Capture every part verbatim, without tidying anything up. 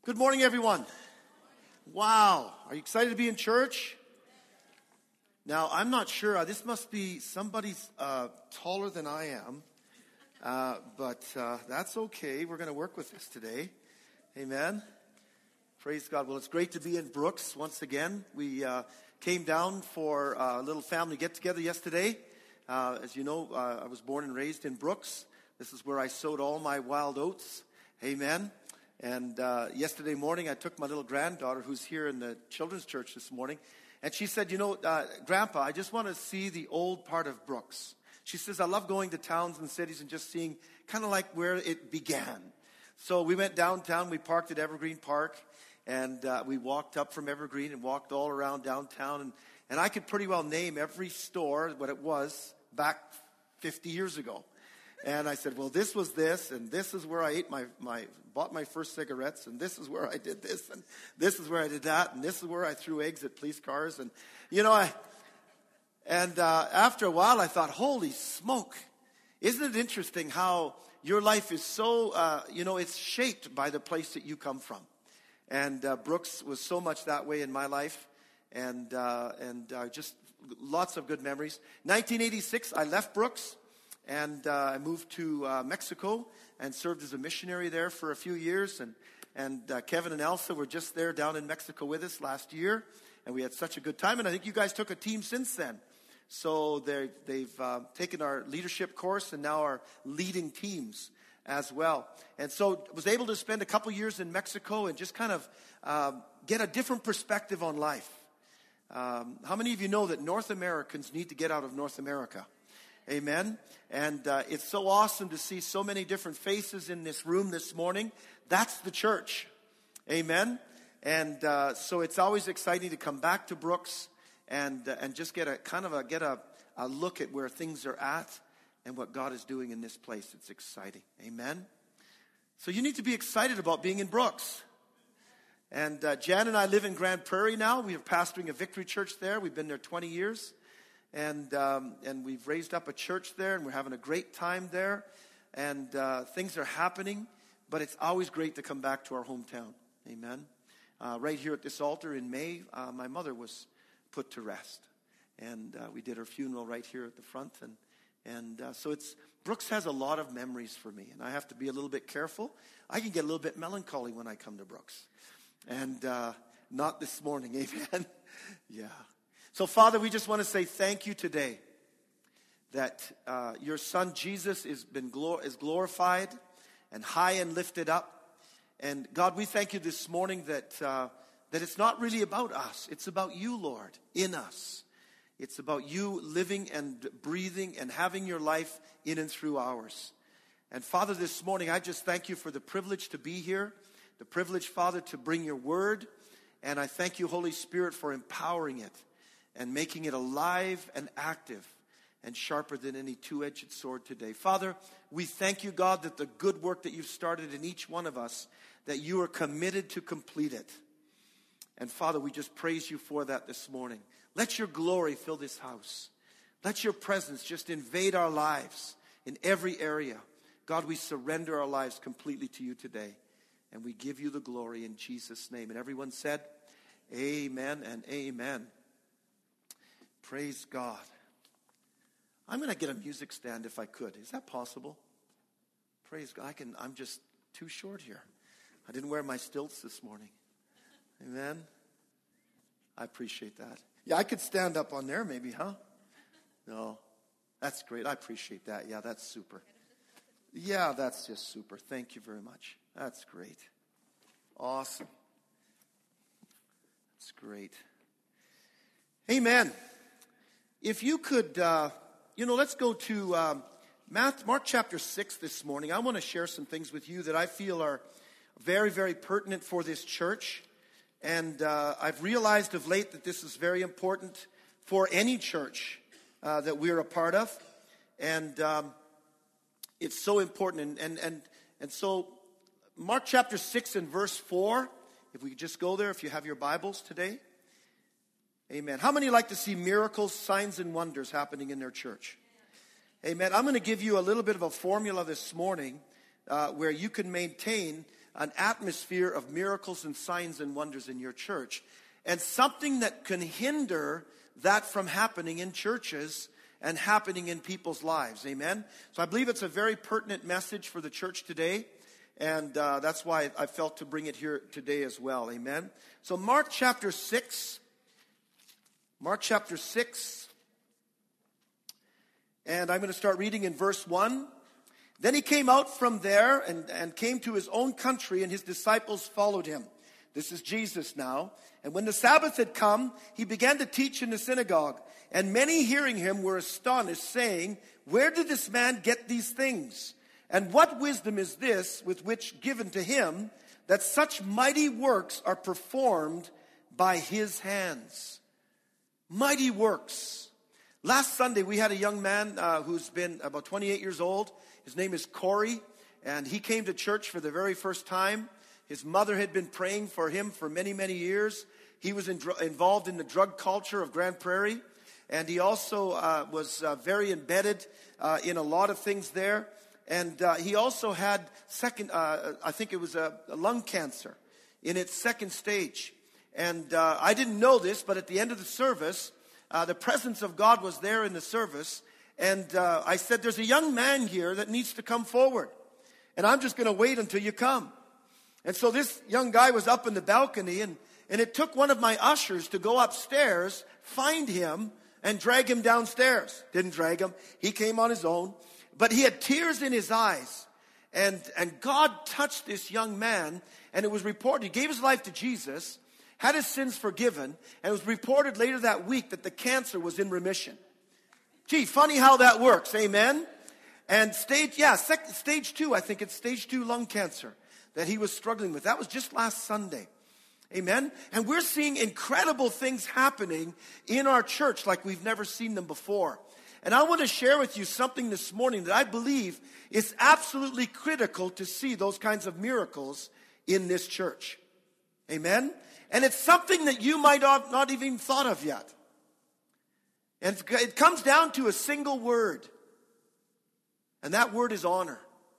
Good morning, everyone. Wow. Are you excited to be in church? Now, I'm not sure. Uh, this must be somebody uh, taller than I am. Uh, but uh, that's okay. We're going to work with this today. Amen. Praise God. Well, it's great to be in Brooks once again. We uh, came down for a little family get-together yesterday. Uh, as you know, uh, I was born and raised in Brooks. This is where I sowed all my wild oats. Amen. And uh, yesterday morning, I took my little granddaughter, who's here in the children's church this morning, and she said, you know, uh, Grandpa, I just want to see the old part of Brooks. She says, I love going to towns and cities and just seeing kind of like where it began. So we went downtown, we parked at Evergreen Park, and uh, we walked up from Evergreen and walked all around downtown, and, and I could pretty well name every store, what it was, back fifty years ago. And I said, well, this was this, and this is where I ate my, my, bought my first cigarettes, and this is where I did this, and this is where I did that, and this is where I threw eggs at police cars, and, you know, I, and uh, after a while I thought, holy smoke, isn't it interesting how your life is so, uh, you know, it's shaped by the place that you come from. And uh, Brooks was so much that way in my life, and, uh, and uh, just lots of good memories. nineteen eighty-six, I left Brooks. And uh, I moved to uh, Mexico and served as a missionary there for a few years. And, and uh, Kevin and Elsa were just there down in Mexico with us last year. And we had such a good time. And I think you guys took a team since then. So they've uh, taken our leadership course and now are leading teams as well. And so was able to spend a couple years in Mexico and just kind of uh, get a different perspective on life. Um, how many of you know that North Americans need to get out of North America? Amen. And uh, it's so awesome to see so many different faces in this room this morning. That's the church. Amen. And uh, so it's always exciting to come back to Brooks and uh, and just get a kind of a get a, a look at where things are at and what God is doing in this place. It's exciting. Amen. So you need to be excited about being in Brooks. And uh, Jan and I live in Grand Prairie now. We are pastoring a Victory Church there. We've been there twenty years. And um, and we've raised up a church there, and we're having a great time there. And uh, things are happening, but it's always great to come back to our hometown. Amen. Uh, right here at this altar in May, uh, my mother was put to rest. And uh, we did her funeral right here at the front. And, and uh, so it's Brooks has a lot of memories for me, and I have to be a little bit careful. I can get a little bit melancholy when I come to Brooks. And uh, not this morning, amen. Yeah. So, Father, we just want to say thank you today that uh, your Son Jesus is been glor- is glorified and high and lifted up. And God, we thank you this morning that uh, that it's not really about us. It's about you, Lord, in us. It's about you living and breathing and having your life in and through ours. And Father, this morning, I just thank you for the privilege to be here, the privilege, Father, to bring your word. And I thank you, Holy Spirit, for empowering it and making it alive and active and sharper than any two-edged sword today. Father, we thank you, God, that the good work that you've started in each one of us, that you are committed to complete it. And Father, we just praise you for that this morning. Let your glory fill this house. Let your presence just invade our lives in every area. God, we surrender our lives completely to you today. And we give you the glory in Jesus' name. And everyone said, amen and amen. Praise God. I'm going to get a music stand if I could. Is that possible? Praise God. I can, I'm just too short here. I didn't wear my stilts this morning. Amen. I appreciate that. Yeah, I could stand up on there maybe, huh? No. That's great. I appreciate that. Yeah, that's super. Yeah, that's just super. Thank you very much. That's great. Awesome. That's great. Amen. If you could, uh, you know, let's go to um, Mark chapter six this morning. I want to share some things with you that I feel are very, very pertinent for this church. And uh, I've realized of late that this is very important for any church uh, that we're a part of. And um, it's so important. And, and, and, and so Mark chapter six and verse four, if we could just go there, if you have your Bibles today. Amen. How many like to see miracles, signs, and wonders happening in their church? Amen. I'm going to give you a little bit of a formula this morning uh, where you can maintain an atmosphere of miracles and signs and wonders in your church. And something that can hinder that from happening in churches and happening in people's lives. Amen? So I believe it's a very pertinent message for the church today. And uh, that's why I felt to bring it here today as well. Amen? So Mark chapter six. Mark chapter six. And I'm going to start reading in verse one. Then he came out from there and, and came to his own country, and his disciples followed him. This is Jesus now. And when the Sabbath had come, he began to teach in the synagogue. And many hearing him were astonished, saying, "Where did this man get these things? And what wisdom is this with which given to him, that such mighty works are performed by his hands?" Mighty works. Last Sunday, we had a young man uh, who's been about twenty-eight years old. His name is Corey, and he came to church for the very first time. His mother had been praying for him for many, many years. He was in, involved in the drug culture of Grand Prairie, and he also uh, was uh, very embedded uh, in a lot of things there. And uh, he also had second, uh, I think it was a, a lung cancer in its second stage. And uh, I didn't know this, but at the end of the service, uh, the presence of God was there in the service. And uh, I said, "There's a young man here that needs to come forward. And I'm just going to wait until you come." And so this young guy was up in the balcony, and, and it took one of my ushers to go upstairs, find him, and drag him downstairs. Didn't drag him. He came on his own. But he had tears in his eyes. And, and God touched this young man, and it was reported. He gave his life to Jesus, had his sins forgiven, and it was reported later that week that the cancer was in remission. Gee, funny how that works, amen? And stage, yeah, sec, stage two, I think it's stage two lung cancer that he was struggling with. That was just last Sunday, amen? And we're seeing incredible things happening in our church like we've never seen them before. And I want to share with you something this morning that I believe is absolutely critical to see those kinds of miracles in this church, amen? And it's something that you might have not even thought of yet. And it comes down to a single word. And that word is honor.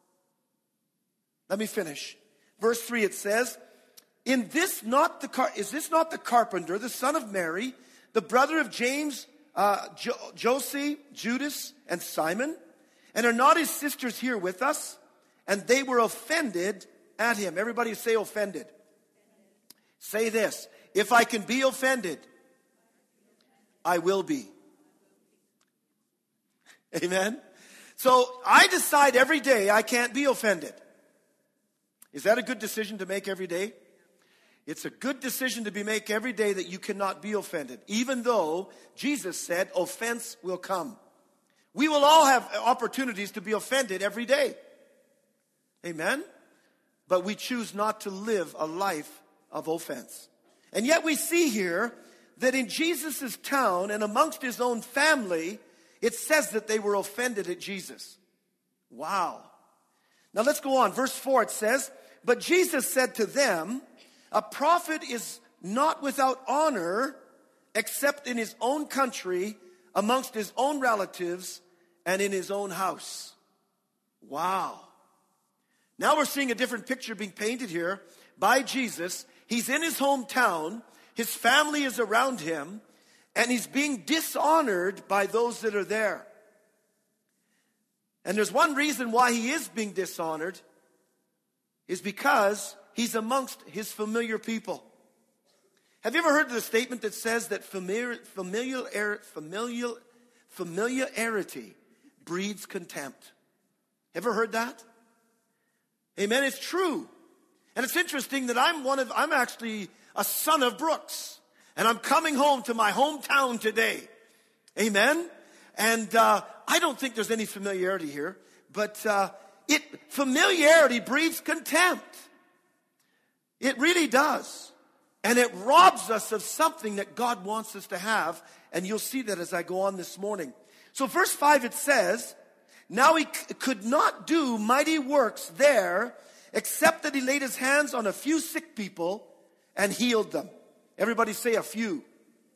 Let me finish. Verse three, it says, "In this not the car- is this not the carpenter, the son of Mary, the brother of James, uh, jo- Joseph, Judas, and Simon? And are not his sisters here with us?" And they were offended at him. Everybody say offended. Say this: if I can be offended, I will be. Amen? So I decide every day I can't be offended. Is that a good decision to make every day? It's a good decision to be make every day that you cannot be offended. Even though Jesus said offense will come. We will all have opportunities to be offended every day. Amen? But we choose not to live a life of offense. And yet we see here that in Jesus' town and amongst his own family, it says that they were offended at Jesus. Wow. Now let's go on. Verse four, it says, "But Jesus said to them, a prophet is not without honor except in his own country, amongst his own relatives, and in his own house." Wow. Now we're seeing a different picture being painted here by Jesus. He's in his hometown. His family is around him. And he's being dishonored by those that are there. And there's one reason why he is being dishonored, is because he's amongst his familiar people. Have you ever heard of the statement that says that familiar, familiar, familiar, familiarity breeds contempt? Ever heard that? Amen. It's true. And it's interesting that I'm one of, I'm actually a son of Brooks. And I'm coming home to my hometown today. Amen? And uh, I don't think there's any familiarity here. But uh, it familiarity breeds contempt. It really does. And it robs us of something that God wants us to have. And you'll see that as I go on this morning. So verse five, it says, "Now he c- could not do mighty works there, except that he laid his hands on a few sick people and healed them." Everybody say a few.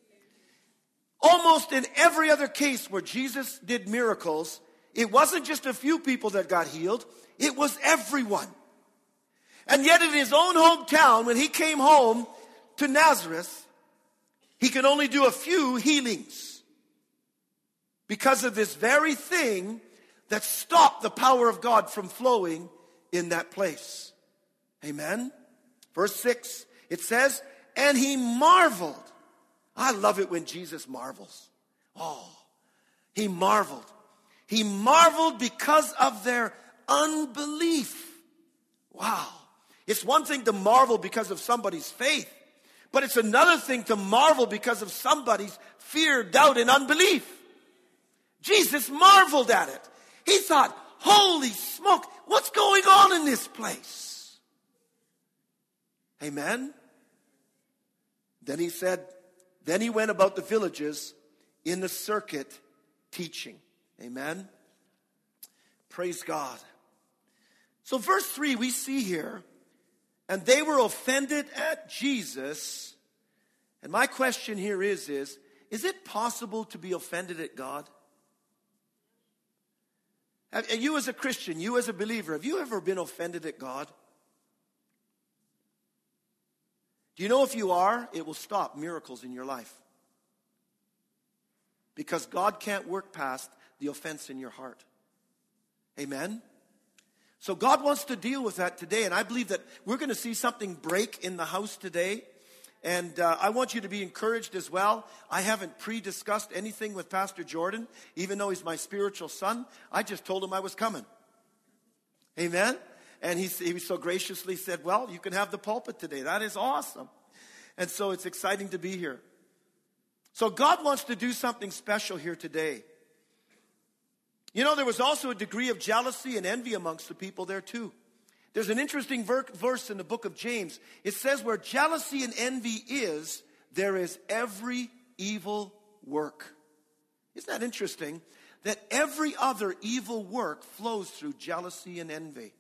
Almost in every other case where Jesus did miracles, it wasn't just a few people that got healed. It was everyone. And yet in his own hometown, when he came home to Nazareth, he could only do a few healings because of this very thing that stopped the power of God from flowing in that place. Amen. Verse six, it says, and he marveled. I love it when Jesus marvels. Oh, he marveled. He marveled because of their unbelief. Wow. It's one thing to marvel because of somebody's faith, but it's another thing to marvel because of somebody's fear, doubt, and unbelief. Jesus marveled at it. He thought, holy smoke, what's going on in this place? Amen. Then he said, then he went about the villages in the circuit teaching. Amen. Praise God. So verse three, we see here, and they were offended at Jesus. And my question here is, is, is it possible to be offended at God? Have, you as a Christian, you as a believer, have you ever been offended at God? Do you know if you are, it will stop miracles in your life. Because God can't work past the offense in your heart. Amen? So God wants to deal with that today. And I believe that we're going to see something break in the house today. And uh, I want you to be encouraged as well. I haven't pre-discussed anything with Pastor Jordan, even though he's my spiritual son. I just told him I was coming. Amen? And he, he so graciously said, well, you can have the pulpit today. That is awesome. And so it's exciting to be here. So God wants to do something special here today. You know, there was also a degree of jealousy and envy amongst the people there too. There's an interesting ver- verse in the book of James. It says where jealousy and envy is, there is every evil work. Isn't that interesting? That every other evil work flows through jealousy and envy.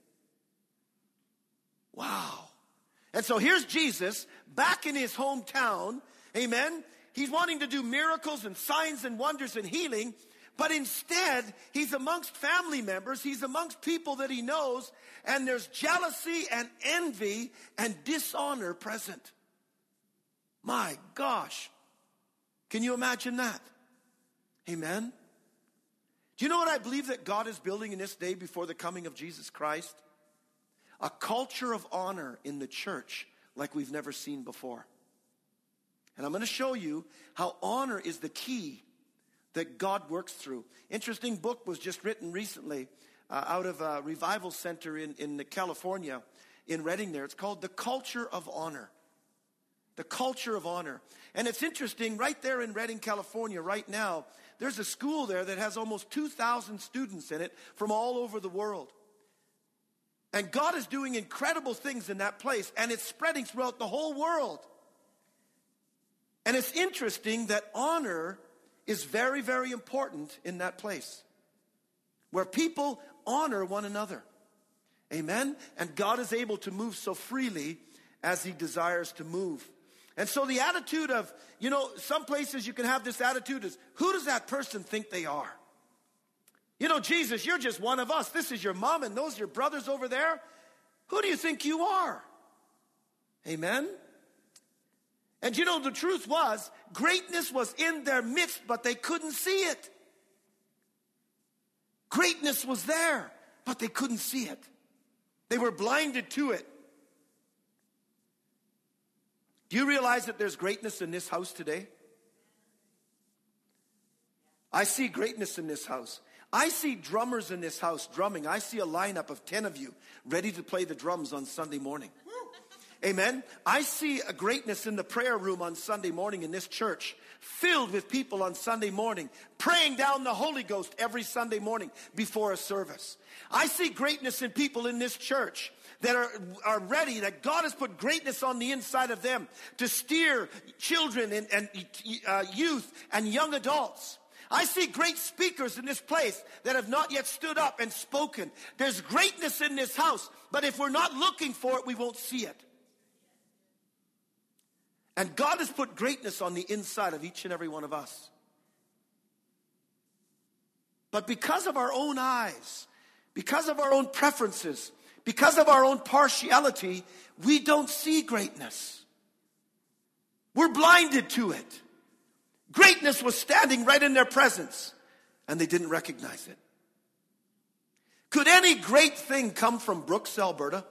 Wow. And so here's Jesus back in his hometown. Amen. He's wanting to do miracles and signs and wonders and healing. But instead, he's amongst family members. He's amongst people that he knows. And there's jealousy and envy and dishonor present. My gosh. Can you imagine that? Amen. Do you know what I believe that God is building in this day before the coming of Jesus Christ? A culture of honor in the church like we've never seen before. And I'm going to show you how honor is the key that God works through. Interesting book was just written recently uh, out of a revival center in, in California, in Redding there. It's called The Culture of Honor. The Culture of Honor. And it's interesting, right there in Redding, California, right now, there's a school there that has almost two thousand students in it from all over the world. And God is doing incredible things in that place, and it's spreading throughout the whole world. And it's interesting that honor is very, very important in that place, where people honor one another. Amen? And God is able to move so freely as he desires to move. And so the attitude of, you know, some places you can have this attitude is, who does that person think they are? You know, Jesus, you're just one of us. This is your mom and those are your brothers over there. Who do you think you are? Amen? And you know, the truth was, greatness was in their midst, but they couldn't see it. Greatness was there, but they couldn't see it. They were blinded to it. Do you realize that there's greatness in this house today? I see greatness in this house. I see drummers in this house drumming. I see a lineup of ten of you ready to play the drums on Sunday morning. Amen. I see a greatness in the prayer room on Sunday morning in this church, filled with people on Sunday morning, praying down the Holy Ghost every Sunday morning before a service. I see greatness in people in this church that are, are ready, that God has put greatness on the inside of them to steer children and, and uh, youth and young adults. I see great speakers in this place that have not yet stood up and spoken. There's greatness in this house, but if we're not looking for it, we won't see it. And God has put greatness on the inside of each and every one of us. But because of our own eyes, because of our own preferences, because of our own partiality, we don't see greatness. We're blinded to it. Greatness was standing right in their presence, and they didn't recognize it. Could any great thing come from Brooks, Alberta?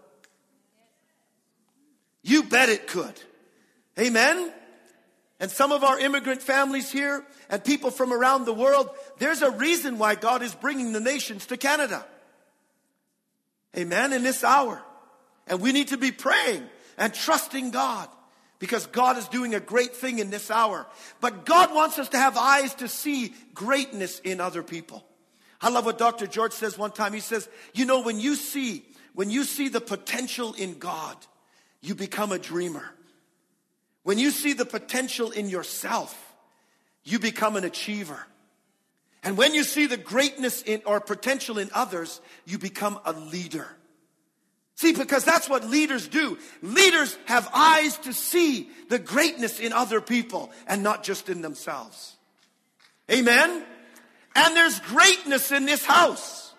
You bet it could. Amen? And some of our immigrant families here and people from around the world, there's a reason why God is bringing the nations to Canada. Amen? In this hour. And we need to be praying and trusting God, because God is doing a great thing in this hour. But God wants us to have eyes to see greatness in other people. I love what Doctor George says one time. He says, you know, when you see, when you see the potential in God, you become a dreamer. When you see the potential in yourself, you become an achiever. And when you see the greatness in or potential in others, you become a leader. See, because that's what leaders do. Leaders have eyes to see the greatness in other people and not just in themselves. Amen? And there's greatness in this house.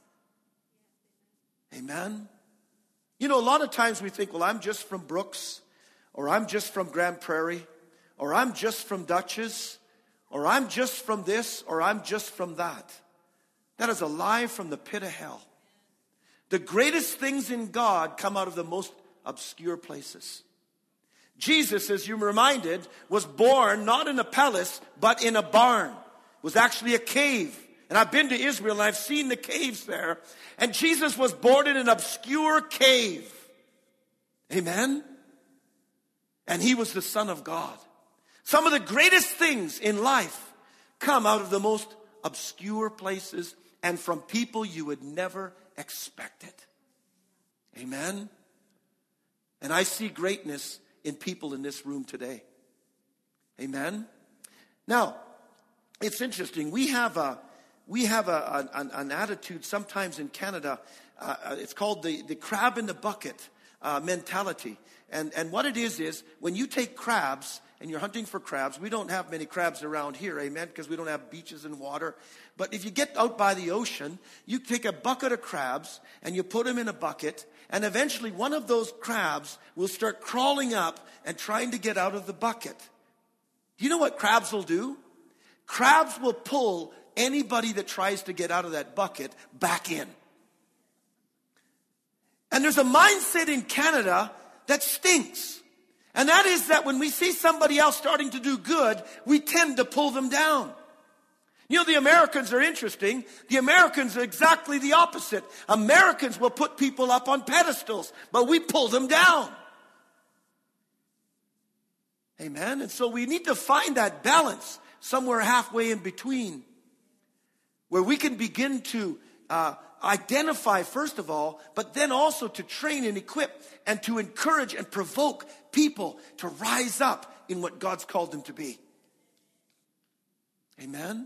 Amen? You know, a lot of times we think, well, I'm just from Brooks, or I'm just from Grand Prairie, or I'm just from Dutchess, or I'm just from this, or I'm just from that. That is a lie from the pit of hell. The greatest things in God come out of the most obscure places. Jesus, as you're reminded, was born not in a palace, but in a barn. It was actually a cave. And I've been to Israel and I've seen the caves there. And Jesus was born in an obscure cave. Amen? And he was the Son of God. Some of the greatest things in life come out of the most obscure places and from people you would never expect it. Amen? And I see greatness in people in this room today. Amen? Now, it's interesting. We have a we have a, an, an attitude sometimes in Canada. Uh, it's called the, the crab in the bucket uh, mentality. And, and what it is is when you take crabs and you're hunting for crabs, we don't have many crabs around here, amen, because we don't have beaches and water. But if you get out by the ocean, you take a bucket of crabs and you put them in a bucket, and eventually one of those crabs will start crawling up and trying to get out of the bucket. Do you know what crabs will do? Crabs will pull anybody that tries to get out of that bucket back in. And there's a mindset in Canada that stinks. And that is that when we see somebody else starting to do good, we tend to pull them down. You know, the Americans are interesting. The Americans are exactly the opposite. Americans will put people up on pedestals, but we pull them down. Amen? And so we need to find that balance somewhere halfway in between, where we can begin to uh, identify, first of all, but then also to train and equip and to encourage and provoke people to rise up in what God's called them to be. Amen?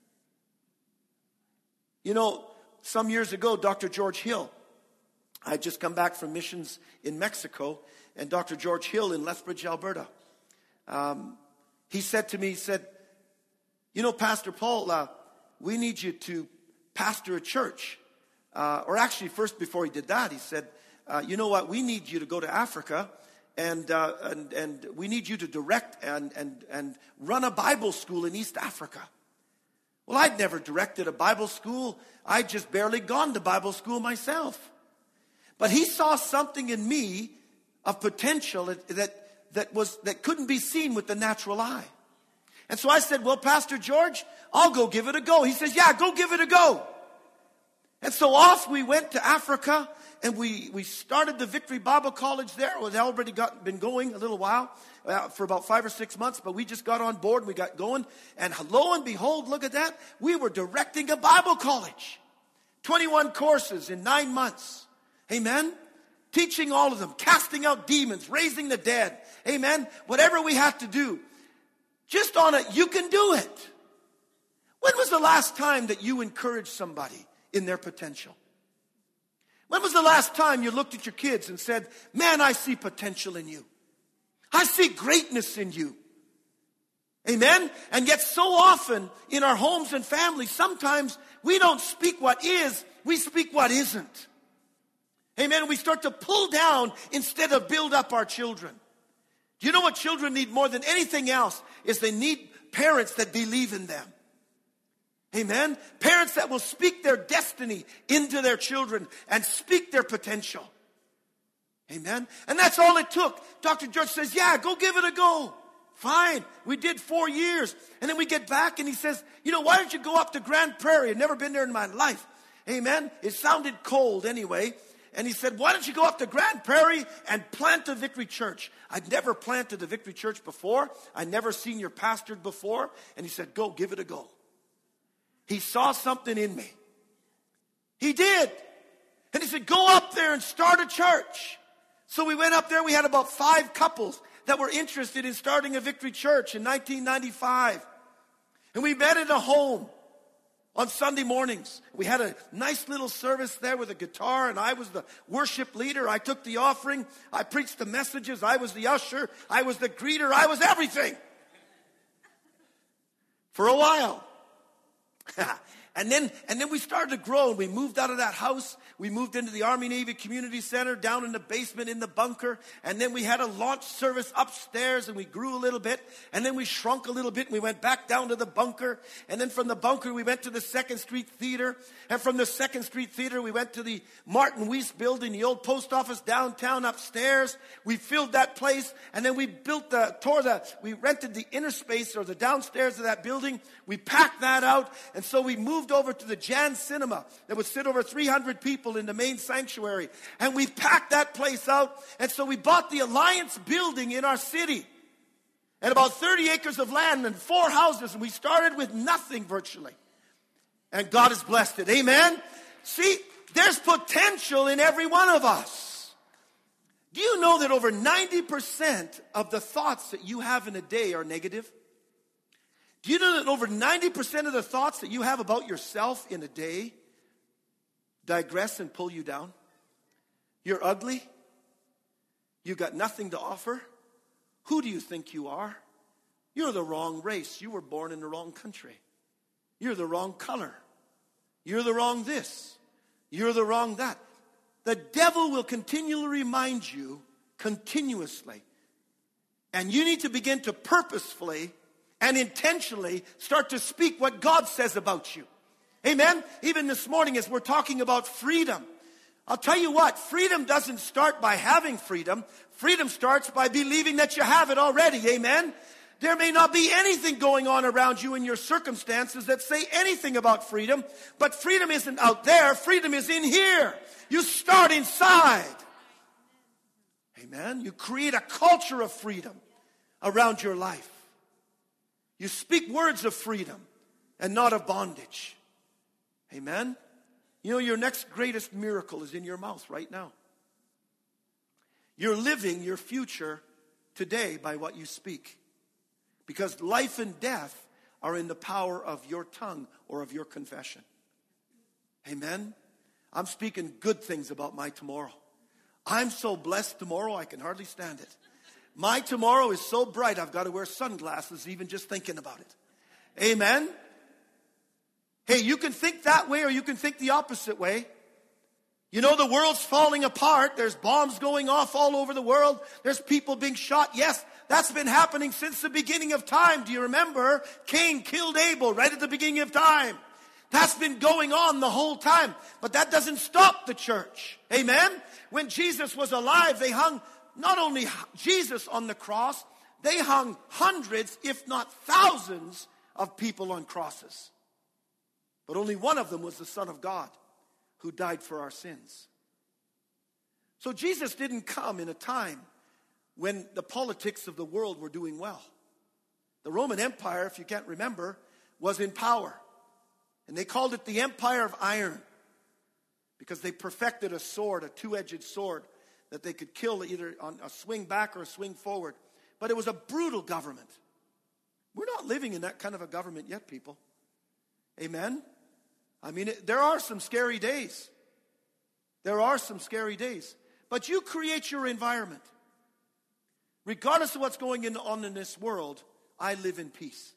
You know, some years ago, Doctor George Hill, I had just come back from missions in Mexico, and Doctor George Hill in Lethbridge, Alberta, um, he said to me, he said, you know, Pastor Paul, uh, we need you to pastor a church. Uh, or actually, first before he did that, he said, uh, you know what, we need you to go to Africa, and uh, and and we need you to direct and, and, and run a Bible school in East Africa. Well, I'd never directed a Bible school. I'd just barely gone to Bible school myself. But he saw something in me of potential that, that, that, was, that couldn't be seen with the natural eye. And so I said, well, Pastor George, I'll go give it a go. He says, yeah, go give it a go. And so off we went to Africa, and we, we started the Victory Bible College there. It had already got, been going a little while, uh, for about five or six months, but we just got on board and we got going. And lo and behold, look at that. We were directing a Bible college. twenty-one courses in nine months. Amen? Teaching all of them, casting out demons, raising the dead. Amen? Whatever we had to do. Just on it, you can do it. When was the last time that you encouraged somebody in their potential? When was the last time you looked at your kids and said, man, I see potential in you. I see greatness in you. Amen? And yet so often in our homes and families, sometimes we don't speak what is, we speak what isn't. Amen. We start to pull down instead of build up our children. Do you know what children need more than anything else? Is they need parents that believe in them. Amen. Parents that will speak their destiny into their children and speak their potential. Amen. And that's all it took. Doctor George says, yeah, go give it a go. Fine. We did four years. And then we get back and he says, you know, why don't you go up to Grand Prairie? I've never been there in my life. Amen. It sounded cold anyway. And he said, why don't you go up to Grand Prairie and plant a Victory Church? I'd never planted a Victory Church before. I'd never seen your pastor before. And he said, go, give it a go. He saw something in me. He did. And he said, go up there and start a church. So we went up there. We had about five couples that were interested in starting a Victory Church in nineteen ninety-five. And we met in a home on Sunday mornings. We had a nice little service there with a guitar, and I was the worship leader. I took the offering. I preached the messages. I was the usher. I was the greeter. I was everything. For a while. And then, and then we started to grow, and we moved out of that house. We moved into the Army Navy Community Center, down in the basement in the bunker. And then we had a launch service upstairs, and we grew a little bit. And then we shrunk a little bit, and we went back down to the bunker. And then from the bunker, we went to the Second Street Theater. And from the Second Street Theater, we went to the Martin Weiss building, the old post office downtown upstairs. We filled that place, and then we built the, tore the, we rented the inner space or the downstairs of that building. We packed that out, and so we moved over to the Jan Cinema that would sit over three hundred people in the main sanctuary. And we packed that place out. And so we bought the Alliance building in our city. And about thirty acres of land and four houses. And we started with nothing virtually. And God has blessed it. Amen? See, there's potential in every one of us. Do you know that over ninety percent of the thoughts that you have in a day are negative? Do you know that over ninety percent of the thoughts that you have about yourself in a day digress and pull you down? You're ugly. You've got nothing to offer. Who do you think you are? You're the wrong race. You were born in the wrong country. You're the wrong color. You're the wrong this. You're the wrong that. The devil will continually remind you continuously. And you need to begin to purposefully and intentionally start to speak what God says about you. Amen? Even this morning as we're talking about freedom. I'll tell you what, freedom doesn't start by having freedom. Freedom starts by believing that you have it already. Amen? There may not be anything going on around you in your circumstances that say anything about freedom. But freedom isn't out there. Freedom is in here. You start inside. Amen? You create a culture of freedom around your life. You speak words of freedom and not of bondage. Amen? You know, your next greatest miracle is in your mouth right now. You're living your future today by what you speak. Because life and death are in the power of your tongue or of your confession. Amen? I'm speaking good things about my tomorrow. I'm so blessed tomorrow I can hardly stand it. My tomorrow is so bright, I've got to wear sunglasses even just thinking about it. Amen? Hey, you can think that way or you can think the opposite way. You know, the world's falling apart. There's bombs going off all over the world. There's people being shot. Yes, that's been happening since the beginning of time. Do you remember? Cain killed Abel right at the beginning of time. That's been going on the whole time. But that doesn't stop the church. Amen? When Jesus was alive, they hung not only Jesus on the cross, they hung hundreds, if not thousands, of people on crosses. But only one of them was the Son of God who died for our sins. So Jesus didn't come in a time when the politics of the world were doing well. The Roman Empire, if you can't remember, was in power. And they called it the Empire of Iron because they perfected a sword, a two-edged sword, that they could kill either on a swing back or a swing forward. But it was a brutal government. We're not living in that kind of a government yet, people. Amen? I mean, it, there are some scary days. There are some scary days. But you create your environment. Regardless of what's going on in this world, I live in peace.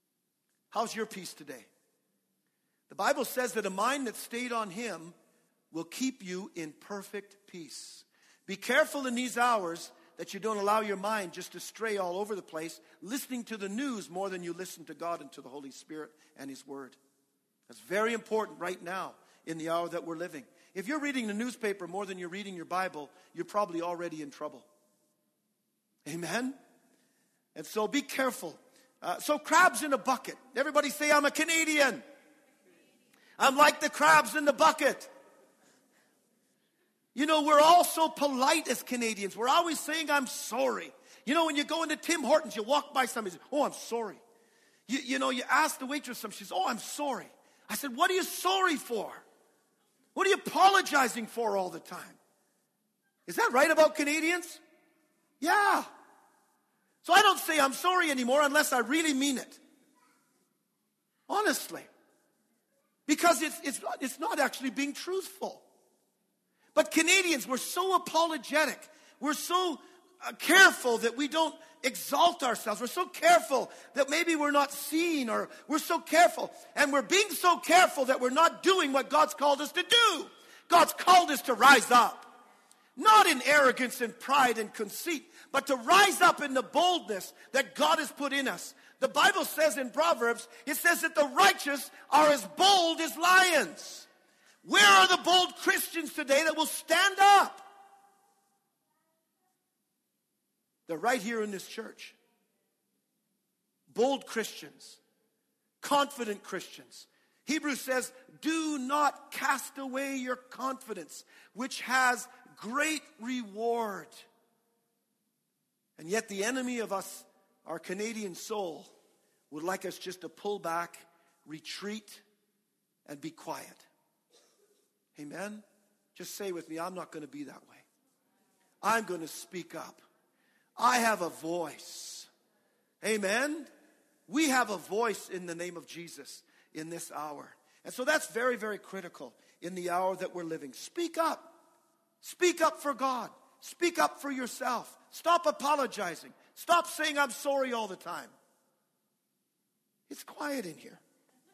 How's your peace today? The Bible says that a mind that stayed on Him will keep you in perfect peace. Be careful in these hours that you don't allow your mind just to stray all over the place, listening to the news more than you listen to God and to the Holy Spirit and His Word. That's very important right now in the hour that we're living. If you're reading the newspaper more than you're reading your Bible, you're probably already in trouble. Amen? And so be careful. Uh, so crabs in a bucket. Everybody say, I'm a Canadian. I'm like the crabs in the bucket. You know, we're all so polite as Canadians. We're always saying, I'm sorry. You know, when you go into Tim Hortons, you walk by somebody, oh, I'm sorry. You, you know, you ask the waitress something, she says, oh, I'm sorry. I said, what are you sorry for? What are you apologizing for all the time? Is that right about Canadians? Yeah. So I don't say I'm sorry anymore unless I really mean it. Honestly. Because it's, it's, not, it's not actually being truthful. But Canadians, we're so apologetic. We're so uh, careful that we don't exalt ourselves. We're so careful that maybe we're not seen, or we're so careful. And we're being so careful that we're not doing what God's called us to do. God's called us to rise up. Not in arrogance and pride and conceit, but to rise up in the boldness that God has put in us. The Bible says in Proverbs, it says that the righteous are as bold as lions. Where are the bold Christians today that will stand up? They're right here in this church. Bold Christians. Confident Christians. Hebrews says, do not cast away your confidence, which has great reward. And yet the enemy of us, our Canadian soul, would like us just to pull back, retreat, and be quiet. Amen? Just say with me, I'm not going to be that way. I'm going to speak up. I have a voice. Amen? We have a voice in the name of Jesus in this hour. And so that's very, very critical in the hour that we're living. Speak up. Speak up for God. Speak up for yourself. Stop apologizing. Stop saying I'm sorry all the time. It's quiet in here.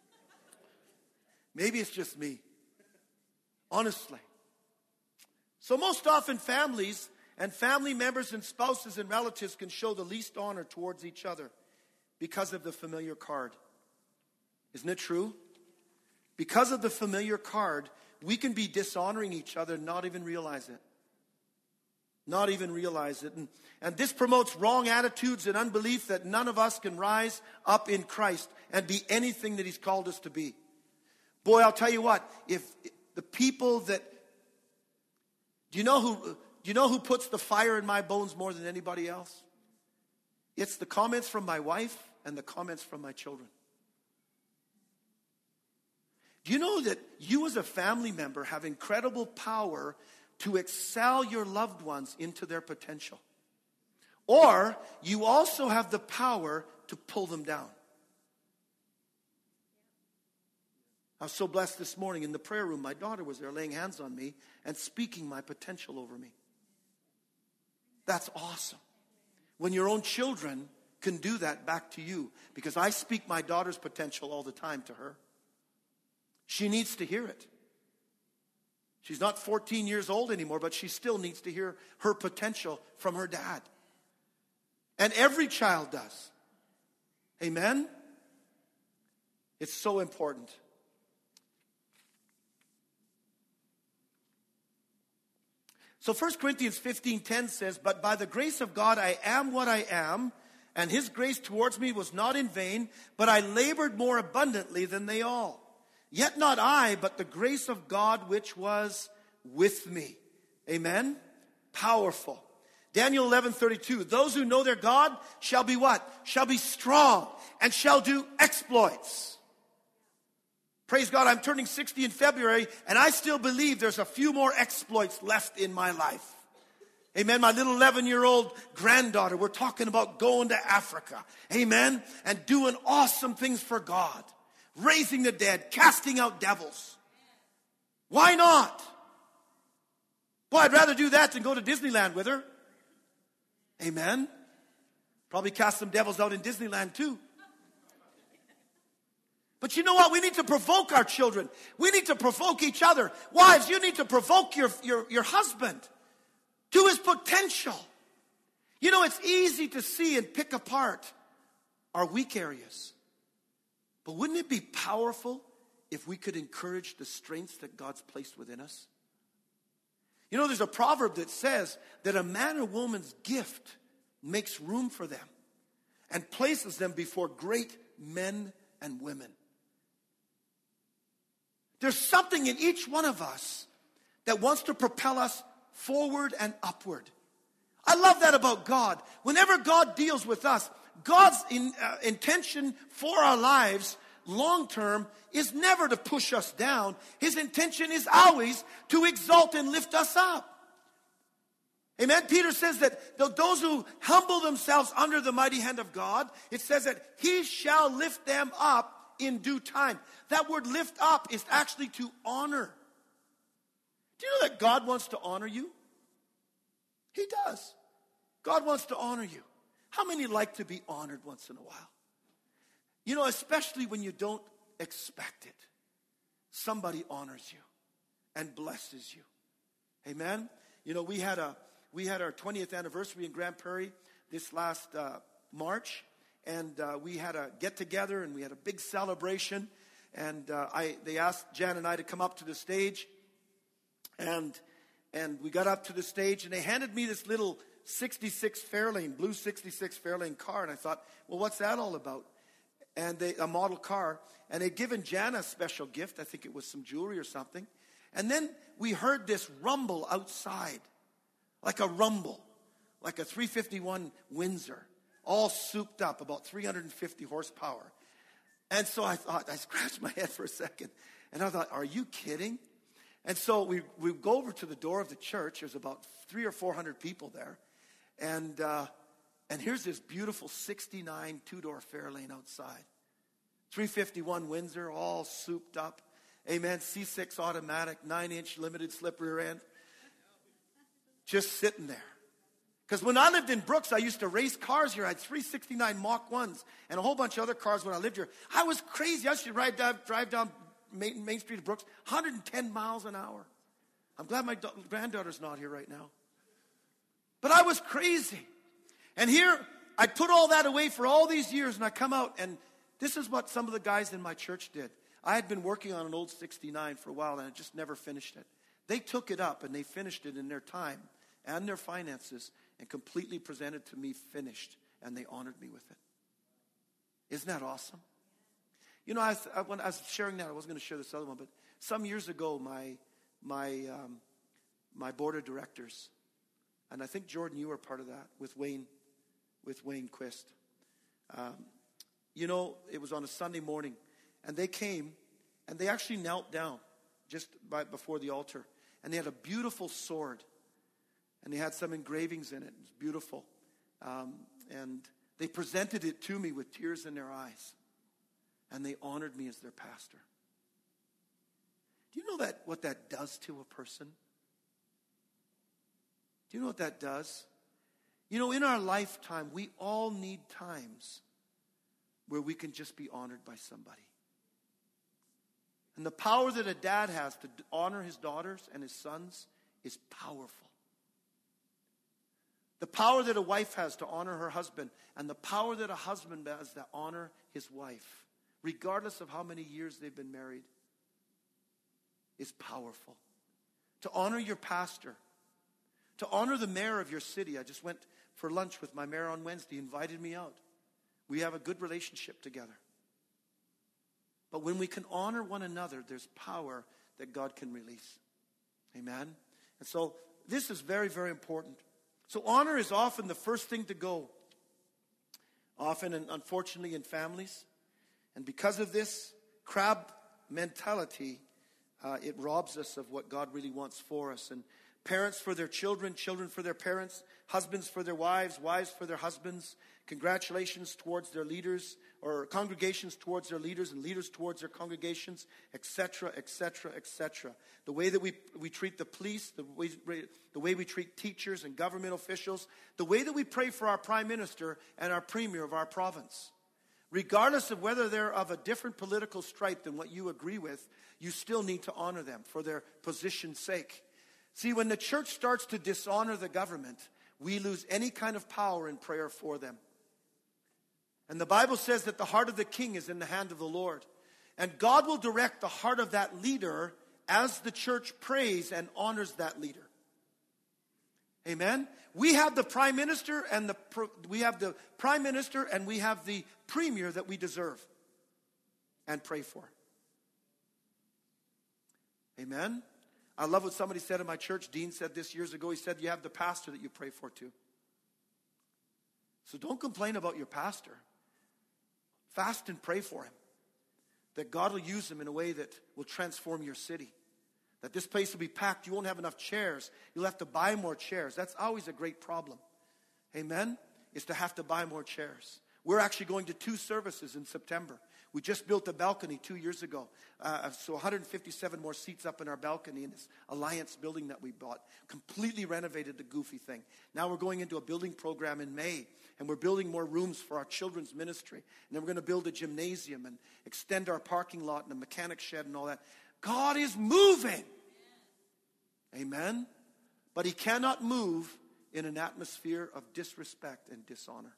Maybe it's just me. Honestly. So most often families and family members and spouses and relatives can show the least honor towards each other because of the familiar card. Isn't it true? Because of the familiar card, we can be dishonoring each other and not even realize it. Not even realize it. And, and this promotes wrong attitudes and unbelief that none of us can rise up in Christ and be anything that He's called us to be. Boy, I'll tell you what, if the people that, do you know who, do you know who puts the fire in my bones more than anybody else? It's the comments from my wife and the comments from my children. Do you know that you as a family member have incredible power to excel your loved ones into their potential? Or you also have the power to pull them down. I was so blessed this morning in the prayer room. My daughter was there laying hands on me and speaking my potential over me. That's awesome. When your own children can do that back to you. Because I speak my daughter's potential all the time to her. She needs to hear it. She's not fourteen years old anymore, but she still needs to hear her potential from her dad. And every child does. Amen? It's so important. So First Corinthians fifteen ten says, but by the grace of God I am what I am, and His grace towards me was not in vain, but I labored more abundantly than they all. Yet not I, but the grace of God which was with me. Amen? Powerful. Daniel eleven thirty-two, those who know their God shall be what? Shall be strong and shall do exploits. Praise God, I'm turning sixty in February, and I still believe there's a few more exploits left in my life. Amen. My little eleven-year-old granddaughter, we're talking about going to Africa. Amen. And doing awesome things for God. Raising the dead, casting out devils. Why not? Well, I'd rather do that than go to Disneyland with her. Amen. Probably cast some devils out in Disneyland too. But you know what? We need to provoke our children. We need to provoke each other. Wives, you need to provoke your, your, your husband to his potential. You know, it's easy to see and pick apart our weak areas. But wouldn't it be powerful if we could encourage the strengths that God's placed within us? You know, there's a proverb that says that a man or woman's gift makes room for them and places them before great men and women. There's something in each one of us that wants to propel us forward and upward. I love that about God. Whenever God deals with us, God's in, uh, intention for our lives long term is never to push us down. His intention is always to exalt and lift us up. Amen. Peter says that those who humble themselves under the mighty hand of God, it says that he shall lift them up in due time. That word lift up is actually to honor. Do you know that God wants to honor you? He does. God wants to honor you. How many like to be honored once in a while? You know, especially when you don't expect it. Somebody honors you and blesses you. Amen. You know, we had a we had our twentieth anniversary in Grand Prairie this last uh, March, and uh, we had a get together and we had a big celebration. And uh, I they asked Jan and I to come up to the stage, and and we got up to the stage, and they handed me this little sixty-six Fairlane, blue sixty-six Fairlane car, and I thought, well, what's that all about? And they, a model car, and they'd given Jan a special gift. I think it was some jewelry or something. And then we heard this rumble outside, like a rumble, like a three fifty-one Windsor, all souped up, about three hundred fifty horsepower. And so I thought, I scratched my head for a second, and I thought, are you kidding? And so we, we go over to the door of the church. There's about three or four hundred people there. And uh, and here's this beautiful sixty-nine two-door Fairlane outside. three fifty-one Windsor, all souped up. Amen. C six automatic, nine-inch limited slip rear end. Just sitting there. Because when I lived in Brooks, I used to race cars here. I had three sixty-nine Mach ones and a whole bunch of other cars when I lived here. I was crazy. I used to ride down, drive down Main, Main Street of Brooks, one hundred ten miles an hour. I'm glad my do- granddaughter's not here right now. But I was crazy. And here, I put all that away for all these years, and I come out, and this is what some of the guys in my church did. I had been working on an old sixty-nine for a while, and I just never finished it. They took it up, and they finished it in their time and their finances, and completely presented to me finished, and they honored me with it. Isn't that awesome? You know, I was, I, when I was sharing that, I wasn't going to share this other one, but some years ago, my my um, my board of directors, and I think Jordan, you were part of that with Wayne, with Wayne Quist. Um, you know, it was on a Sunday morning, and they came, and they actually knelt down just by, before the altar, and they had a beautiful sword, and they had some engravings in it. It was beautiful, um, and they presented it to me with tears in their eyes. And they honored me as their pastor. Do you know that what that does to a person? Do you know what that does? You know, in our lifetime, we all need times where we can just be honored by somebody. And the power that a dad has to honor his daughters and his sons is powerful. The power that a wife has to honor her husband, and the power that a husband has to honor his wife, regardless of how many years they've been married, is powerful. To honor your pastor, to honor the mayor of your city. I just went for lunch with my mayor on Wednesday. He invited me out. We have a good relationship together. But when we can honor one another, there's power that God can release. Amen? And so this is very, very important. So honor is often the first thing to go. Often, and unfortunately, in families. And because of this crab mentality, uh, it robs us of what God really wants for us. And parents for their children, children for their parents, husbands for their wives, wives for their husbands. Congratulations towards their leaders, or congregations towards their leaders, and leaders towards their congregations, et cetera, et cetera, et cetera. The way that we, we treat the police, the way, the way we treat teachers and government officials, the way that we pray for our prime minister and our premier of our province. Regardless of whether they're of a different political stripe than what you agree with, you still need to honor them for their position's sake. See, when the church starts to dishonor the government, we lose any kind of power in prayer for them. And the Bible says that the heart of the king is in the hand of the Lord. And God will direct the heart of that leader as the church prays and honors that leader. Amen? We have the prime minister and the we have the prime minister and we have the premier that we deserve and pray for. Amen? I love what somebody said in my church. Dean said this years ago. He said, you have the pastor that you pray for too. So don't complain about your pastor. Fast and pray for him. That God will use him in a way that will transform your city. That this place will be packed. You won't have enough chairs. You'll have to buy more chairs. That's always a great problem. Amen? Is to have to buy more chairs. We're actually going to two services in September. We just built a balcony two years ago. Uh, so one hundred fifty-seven more seats up in our balcony in this Alliance building that we bought. Completely renovated the goofy thing. Now we're going into a building program in May. And we're building more rooms for our children's ministry. And then we're going to build a gymnasium and extend our parking lot and a mechanic shed and all that. God is moving. Amen. But he cannot move in an atmosphere of disrespect and dishonor.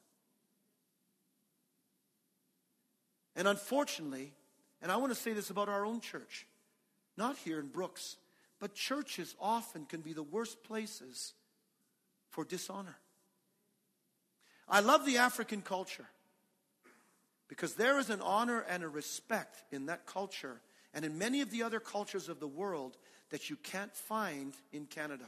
And unfortunately, and I want to say this about our own church, not here in Brooks, but churches often can be the worst places for dishonor. I love the African culture because there is an honor and a respect in that culture and in many of the other cultures of the world that you can't find in Canada.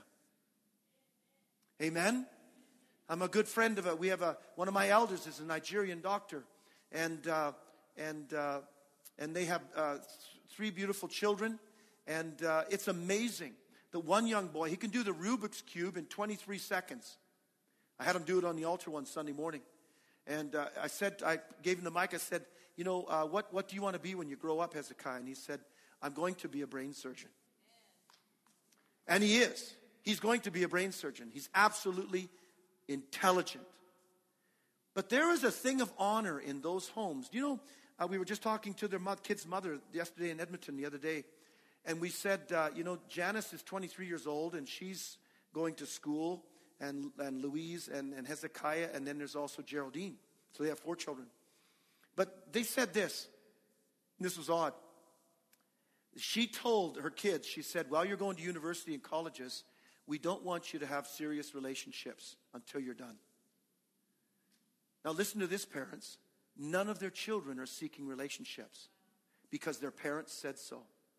Amen? I'm a good friend of it. We have a, one of my elders is a Nigerian doctor, and uh, and uh, and they have uh, three beautiful children, and uh, it's amazing that one young boy, he can do the Rubik's Cube in twenty-three seconds. I had him do it on the altar one Sunday morning. And uh, I said, I gave him the mic. I said, you know, uh, what, what do you want to be when you grow up, Hezekiah? And he said, I'm going to be a brain surgeon. And he is. He's going to be a brain surgeon. He's absolutely intelligent. But there is a thing of honor in those homes. You know, uh, we were just talking to their mo- kid's mother yesterday in Edmonton the other day. And we said, uh, you know, Janice is twenty-three years old and she's going to school. And, and Louise and, and Hezekiah, and then there's also Geraldine. So they have four children. But they said this, and this was odd. She told her kids, she said, while you're going to university and colleges, we don't want you to have serious relationships until you're done. Now listen to this, parents. None of their children are seeking relationships because their parents said so.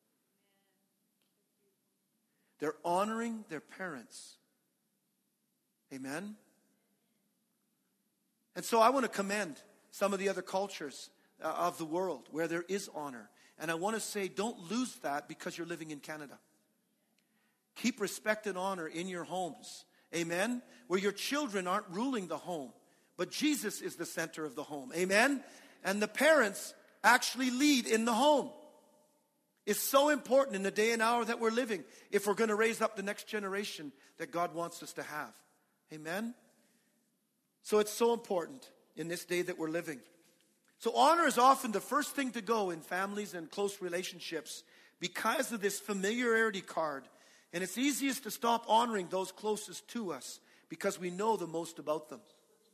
They're honoring their parents. Amen? And so I want to commend some of the other cultures uh, of the world where there is honor. And I want to say, don't lose that because you're living in Canada. Keep respect and honor in your homes. Amen? Where your children aren't ruling the home, but Jesus is the center of the home. Amen? And the parents actually lead in the home. It's so important in the day and hour that we're living if we're going to raise up the next generation that God wants us to have. Amen? So it's so important in this day that we're living. So honor is often the first thing to go in families and close relationships because of this familiarity card. And it's easiest to stop honoring those closest to us because we know the most about them.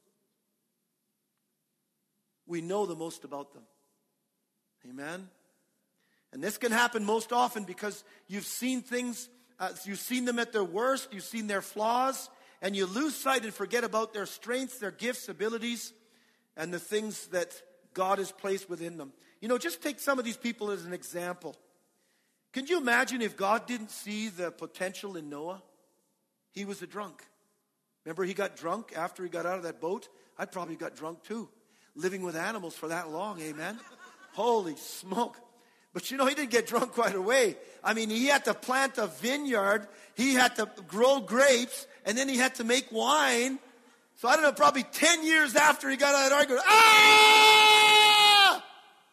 We know the most about them. Amen? And this can happen most often because you've seen things, uh, you've seen them at their worst, you've seen their flaws, and you lose sight and forget about their strengths, their gifts, abilities, and the things that God has placed within them. You know, just take some of these people as an example. Can you imagine if God didn't see the potential in Noah? He was a drunk. Remember he got drunk after he got out of that boat? I probably got drunk too. Living with animals for that long, amen? Holy smoke. But you know, he didn't get drunk right away. I mean, he had to plant a vineyard. He had to grow grapes. And then he had to make wine. So I don't know, probably ten years after he got out of that argument. Ah!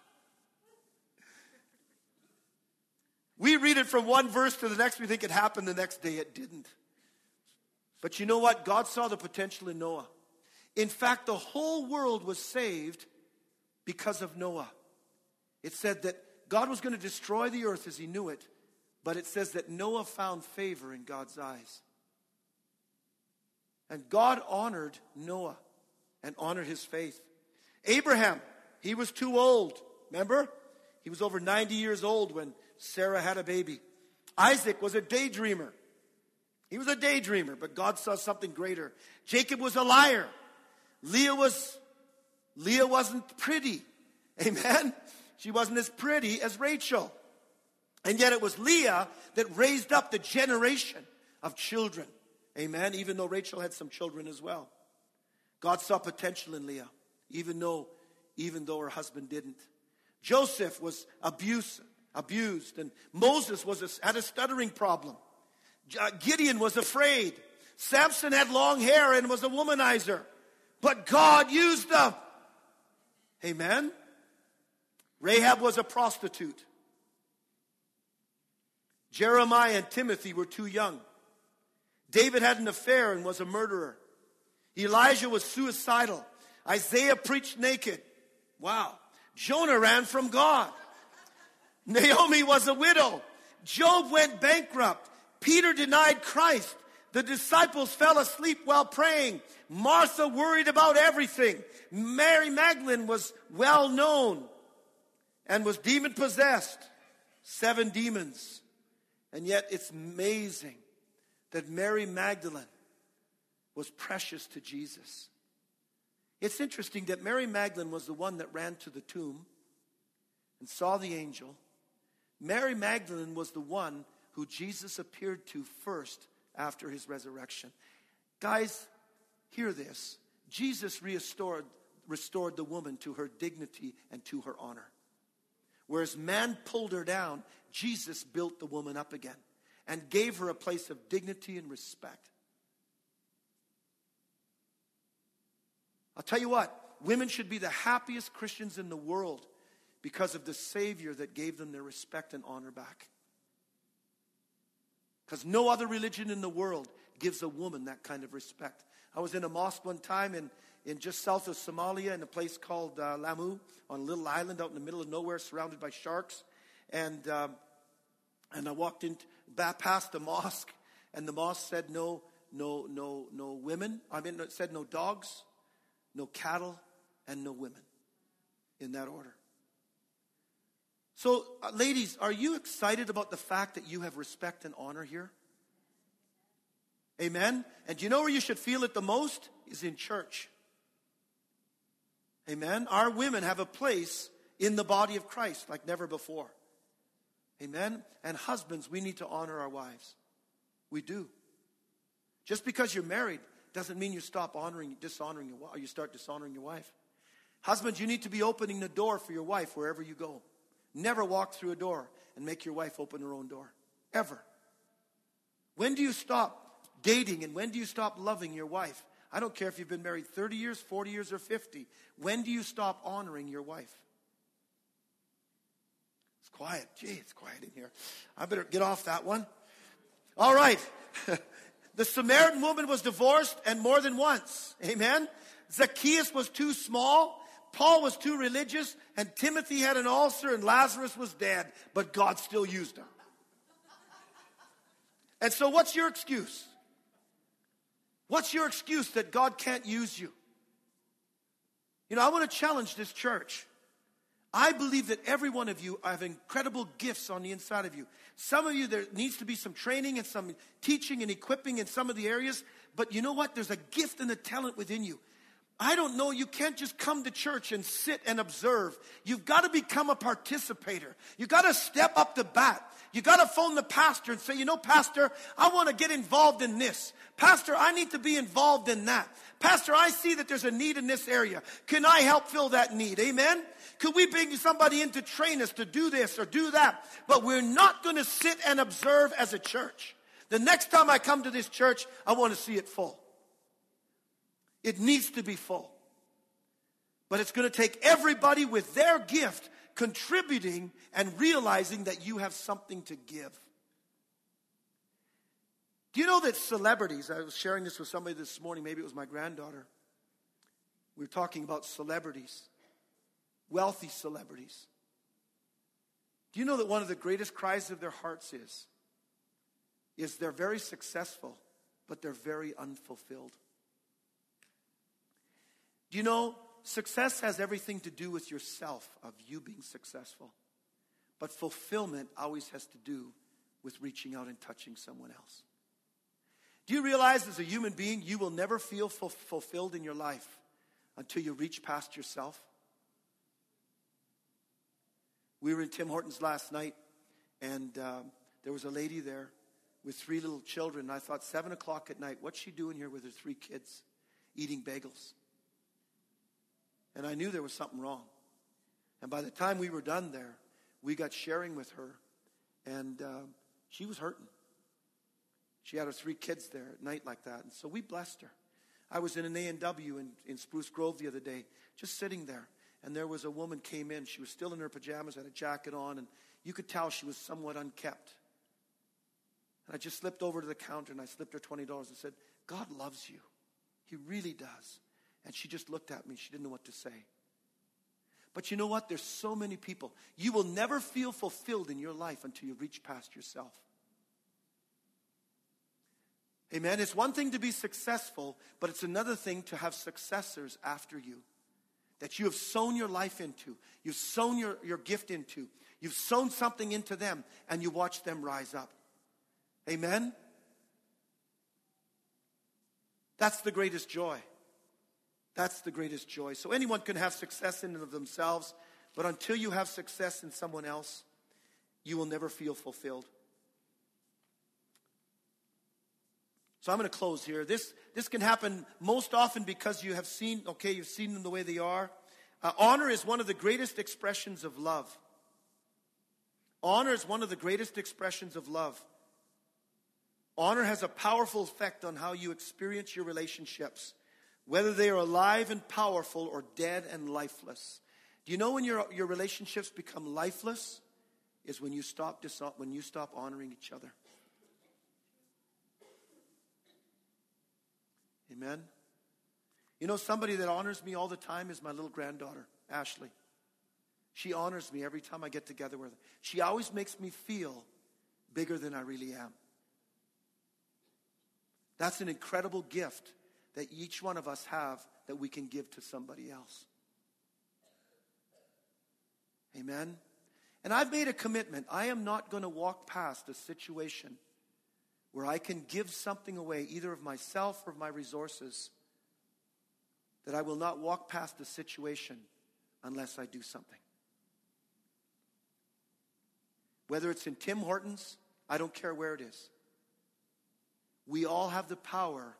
We read it from one verse to the next. We think it happened the next day. It didn't. But you know what? God saw the potential in Noah. In fact, the whole world was saved because of Noah. It said that God was going to destroy the earth as he knew it, but it says that Noah found favor in God's eyes. And God honored Noah and honored his faith. Abraham, he was too old. Remember? He was over ninety years old when Sarah had a baby. Isaac was a daydreamer. He was a daydreamer, but God saw something greater. Jacob was a liar. Leah was, Leah wasn't pretty. Amen? She wasn't as pretty as Rachel. And yet it was Leah that raised up the generation of children. Amen? Even though Rachel had some children as well. God saw potential in Leah, even though, even though her husband didn't. Joseph was abused, abused, and Moses was a, had a stuttering problem. Gideon was afraid. Samson had long hair and was a womanizer. But God used them. Amen? Rahab was a prostitute. Jeremiah and Timothy were too young. David had an affair and was a murderer. Elijah was suicidal. Isaiah preached naked. Wow. Jonah ran from God. Naomi was a widow. Job went bankrupt. Peter denied Christ. The disciples fell asleep while praying. Martha worried about everything. Mary Magdalene was well known and was demon possessed. Seven demons. And yet it's amazing that Mary Magdalene was precious to Jesus. It's interesting that Mary Magdalene was the one that ran to the tomb and saw the angel. Mary Magdalene was the one who Jesus appeared to first after his resurrection. Guys, hear this. Jesus restored, restored the woman to her dignity and to her honor. Whereas man pulled her down, Jesus built the woman up again and gave her a place of dignity and respect. I'll tell you what, women should be the happiest Christians in the world because of the Savior that gave them their respect and honor back. Because no other religion in the world gives a woman that kind of respect. I was in a mosque one time in, in just south of Somalia in a place called uh, Lamu, on a little island out in the middle of nowhere surrounded by sharks. And um, and I walked in back past the mosque, and the mosque said no, no, no, no women. I mean, it said no dogs, no cattle, and no women, in that order. So, uh, ladies, are you excited about the fact that you have respect and honor here? Amen? And do you know where you should feel it the most? Is in church. Amen? Our women have a place in the body of Christ like never before. Amen? And husbands, we need to honor our wives. We do. Just because you're married doesn't mean you stop honoring, dishonoring your wife, or you start dishonoring your wife. Husbands, you need to be opening the door for your wife wherever you go. Never walk through a door and make your wife open her own door. Ever. When do you stop dating and when do you stop loving your wife? I don't care if you've been married thirty years, forty years, or fifty. When do you stop honoring your wife? It's quiet. Gee, it's quiet in here. I better get off that one. All right. The Samaritan woman was divorced and more than once. Amen. Zacchaeus was too small. Paul was too religious, and Timothy had an ulcer, and Lazarus was dead, but God still used him. And so what's your excuse? What's your excuse that God can't use you? You know, I want to challenge this church. I believe that every one of you have incredible gifts on the inside of you. Some of you, there needs to be some training and some teaching and equipping in some of the areas, but you know what? There's a gift and a talent within you. I don't know, you can't just come to church and sit and observe. You've got to become a participator. You've got to step up to bat. You've got to phone the pastor and say, you know, Pastor, I want to get involved in this. Pastor, I need to be involved in that. Pastor, I see that there's a need in this area. Can I help fill that need? Amen? Could we bring somebody in to train us to do this or do that? But we're not going to sit and observe as a church. The next time I come to this church, I want to see it full. It needs to be full. But it's going to take everybody with their gift contributing and realizing that you have something to give. Do you know that celebrities, I was sharing this with somebody this morning, maybe it was my granddaughter. We were talking about celebrities. wealthy celebrities. Do you know that one of the greatest cries of their hearts is, is they're very successful, but they're very unfulfilled? Do you know, success has everything to do with yourself, of you being successful. But fulfillment always has to do with reaching out and touching someone else. Do you realize as a human being, you will never feel ful- fulfilled in your life until you reach past yourself? We were in Tim Hortons last night, and um, there was a lady there with three little children. And I thought, seven o'clock at night, what's she doing here with her three kids eating bagels? And I knew there was something wrong. And by the time we were done there, we got sharing with her, and um, she was hurting. She had her three kids there at night like that, and so we blessed her. I was in an A and W in, in Spruce Grove the other day, just sitting there, and there was a woman came in. She was still in her pajamas, had a jacket on, and you could tell she was somewhat unkept. And I just slipped over to the counter, and I slipped her twenty dollars and said, God loves you. He really does. And she just looked at me. She didn't know what to say. But you know what? There's so many people. You will never feel fulfilled in your life until you reach past yourself. Amen. It's one thing to be successful, but it's another thing to have successors after you that you have sown your life into. You've sown your, your gift into. You've sown something into them, and you watch them rise up. Amen. That's the greatest joy. That's the greatest joy. So anyone can have success in and of themselves, but until you have success in someone else, you will never feel fulfilled. So I'm going to close here. This, this can happen most often because you have seen, okay, you've seen them the way they are. Uh, honor is one of the greatest expressions of love. Honor is one of the greatest expressions of love. Honor has a powerful effect on how you experience your relationships, whether they are alive and powerful or dead and lifeless. Do you know when your, your relationships become lifeless? Is when you stop dis- when you stop honoring each other. Amen. You know, somebody that honors me all the time is my little granddaughter, Ashley. She honors me every time I get together with her. She always makes me feel bigger than I really am. That's an incredible gift that each one of us have that we can give to somebody else. Amen. And I've made a commitment. I am not going to walk past a situation where I can give something away, either of myself or of my resources, that I will not walk past a situation unless I do something. Whether it's in Tim Hortons, I don't care where it is. We all have the power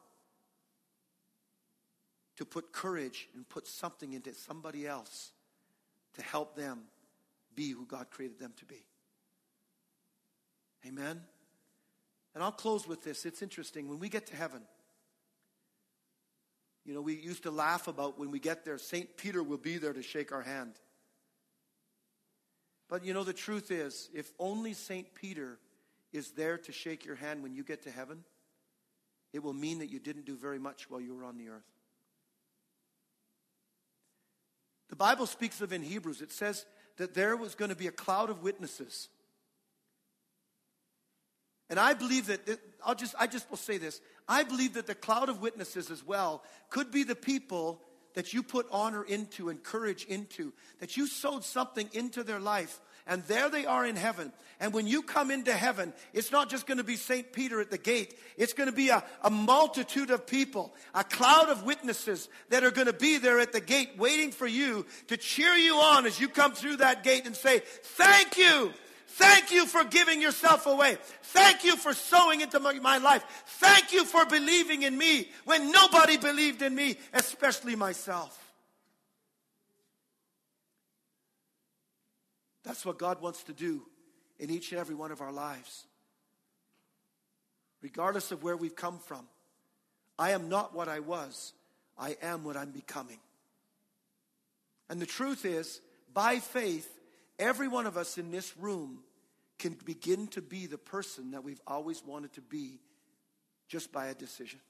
to put courage and put something into somebody else to help them be who God created them to be. Amen? And I'll close with this. It's interesting. When we get to heaven, you know, we used to laugh about when we get there, Saint Peter will be there to shake our hand. But you know, the truth is, if only Saint Peter is there to shake your hand when you get to heaven, it will mean that you didn't do very much while you were on the earth. The Bible speaks of in Hebrews, it says that there was going to be a cloud of witnesses. And I believe that, it, I'll just, I just will say this. I believe that the cloud of witnesses as well could be the people that you put honor into and courage into, that you sowed something into their life, and there they are in heaven. And when you come into heaven, it's not just going to be Saint Peter at the gate. It's going to be a, a multitude of people, a cloud of witnesses that are going to be there at the gate waiting for you to cheer you on as you come through that gate and say, thank you. Thank you for giving yourself away. Thank you for sowing into my, my life. Thank you for believing in me when nobody believed in me, especially myself. That's what God wants to do in each and every one of our lives. Regardless of where we've come from. I am not what I was. I am what I'm becoming. And the truth is, by faith, every one of us in this room can begin to be the person that we've always wanted to be just by a decision.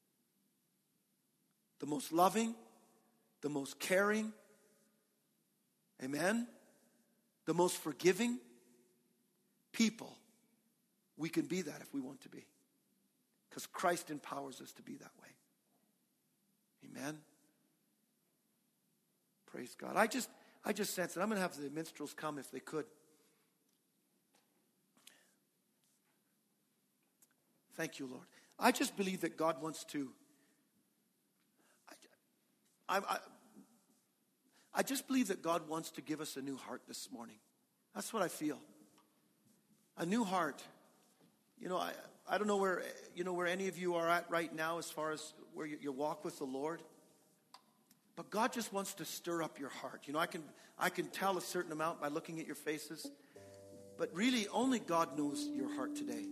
The most loving, the most caring, Amen? The most forgiving people, we can be that if we want to be. Because Christ empowers us to be that way. Amen? Praise God. I just, I just sense that I'm going to have the minstrels come if they could. Thank you, Lord. I just believe that God wants to, I, I, I just believe that God wants to give us a new heart this morning. That's what I feel. A new heart. You know, I, I don't know where, you know, where any of you are at right now as far as where you, you walk with the Lord. But God just wants to stir up your heart. You know, I can, I can tell a certain amount by looking at your faces. But really, only God knows your heart today.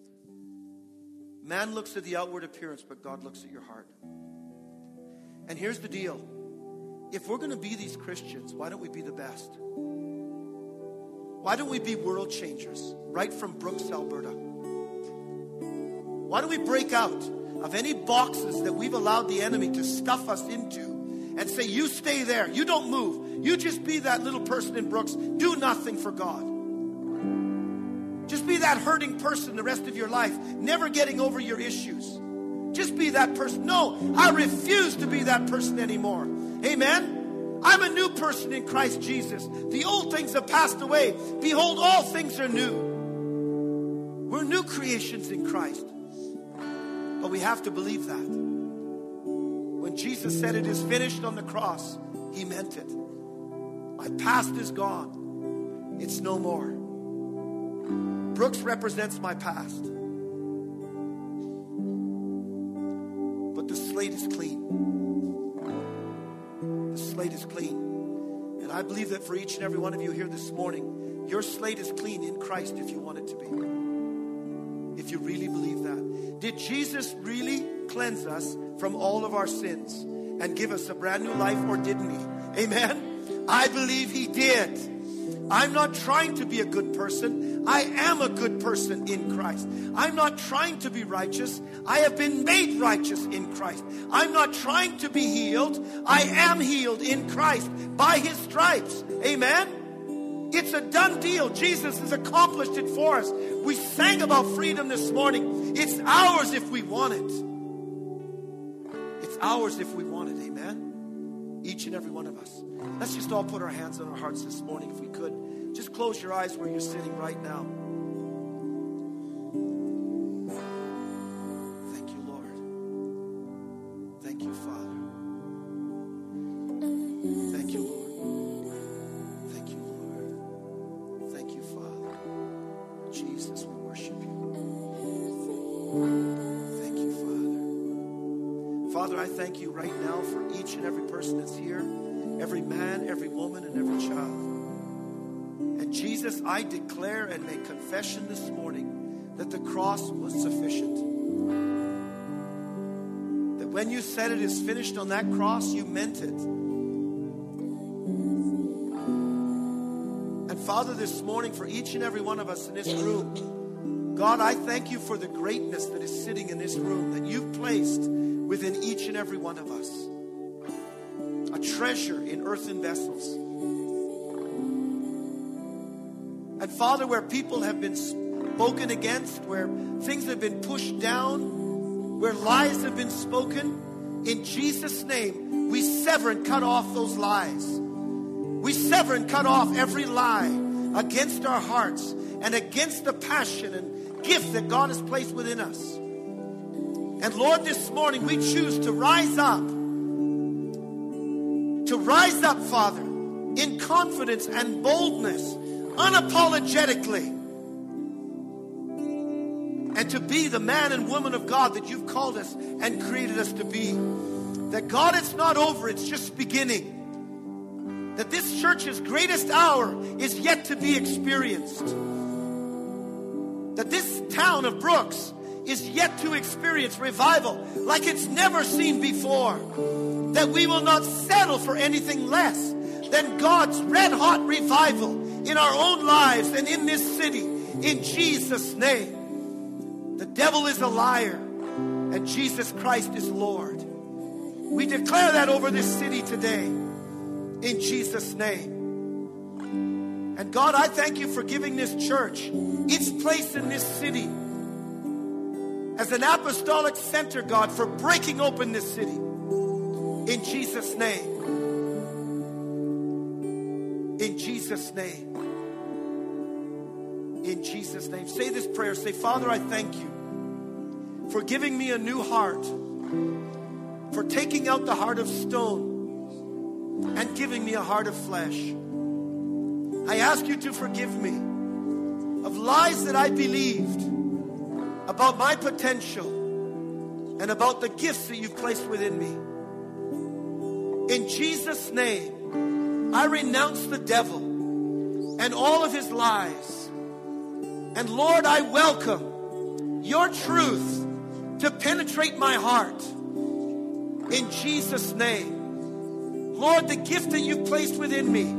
Man looks at the outward appearance, but God looks at your heart. And here's the deal. If we're going to be these Christians, why don't we be the best? Why don't we be world changers right from Brooks, Alberta? Why don't we break out of any boxes that we've allowed the enemy to stuff us into and say, you stay there, you don't move. You just be that little person in Brooks. Do nothing for God. Just be that hurting person the rest of your life, never getting over your issues. Just be that person. No, I refuse to be that person anymore. Amen? I'm a new person in Christ Jesus. The old things have passed away. Behold, all things are new. We're new creations in Christ. But we have to believe that. When Jesus said it is finished on the cross, he meant it. My past is gone. It's no more. Brooks represents my past. But the slate is clean. The slate is clean. And I believe that for each and every one of you here this morning, your slate is clean in Christ if you want it to be. If you really believe that. Did Jesus really cleanse us from all of our sins and give us a brand new life, or didn't he? Amen? I believe he did. I'm not trying to be a good person. I am a good person in Christ. I'm not trying to be righteous. I have been made righteous in Christ. I'm not trying to be healed. I am healed in Christ by his stripes. Amen? It's a done deal. Jesus has accomplished it for us. We sang about freedom this morning. It's ours if we want it. It's ours if we want it. Amen? Each and every one of us. Let's just all put our hands on our hearts this morning if we could. Just close your eyes where you're sitting right now. Thank you, Lord. Thank you, Father. Thank you, Lord. Thank you, Lord. Thank you, Father. Jesus, we worship you. Thank you, Father. Father, I thank you right now for each and every person that's here. Every man, every woman, and every child. And Jesus, I declare and make confession this morning that the cross was sufficient. That when you said it is finished on that cross, you meant it. And Father, this morning for each and every one of us in this room, God, I thank you for the greatness that is sitting in this room that you've placed within each and every one of us. A treasure in earthen vessels. And Father, where people have been spoken against, where things have been pushed down, where lies have been spoken, in Jesus' name, we sever and cut off those lies. We sever and cut off every lie against our hearts and against the passion and gift that God has placed within us. And Lord, this morning we choose to rise up, to rise up, Father, in confidence and boldness, unapologetically, and to be the man and woman of God that you've called us and created us to be. That God, it's not over, it's just beginning. That this church's greatest hour is yet to be experienced. That this town of Brooks is yet to experience revival like it's never seen before. That we will not settle for anything less than God's red-hot revival in our own lives and in this city, in Jesus' name. The devil is a liar and Jesus Christ is Lord. We declare that over this city today, in Jesus' name. And God, I thank you for giving this church its place in this city as an apostolic center, God, for breaking open this city. In Jesus' name. In Jesus' name. In Jesus' name. Say this prayer. Say, Father, I thank you for giving me a new heart, for taking out the heart of stone and giving me a heart of flesh. I ask you to forgive me of lies that I believed about my potential and about the gifts that you've placed within me. In Jesus' name, I renounce the devil and all of his lies. And Lord, I welcome your truth to penetrate my heart. In Jesus' name. Lord, the gift that you've placed within me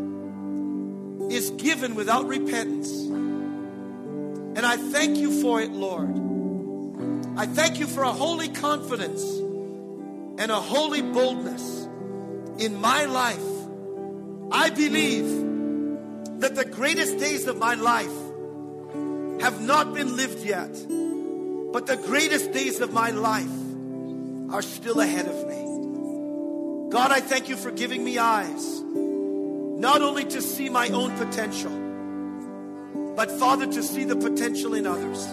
is given without repentance. And I thank you for it, Lord. I thank you for a holy confidence and a holy boldness in my life. I believe that the greatest days of my life have not been lived yet, but the greatest days of my life are still ahead of me. God, I thank you for giving me eyes, not only to see my own potential, but Father, to see the potential in others.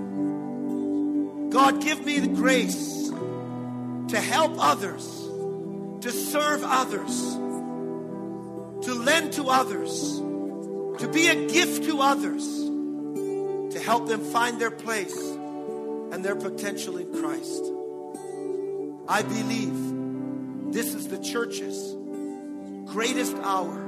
God, give me the grace to help others, to serve others, to lend to others, to be a gift to others, to help them find their place and their potential in Christ. I believe this is the church's greatest hour.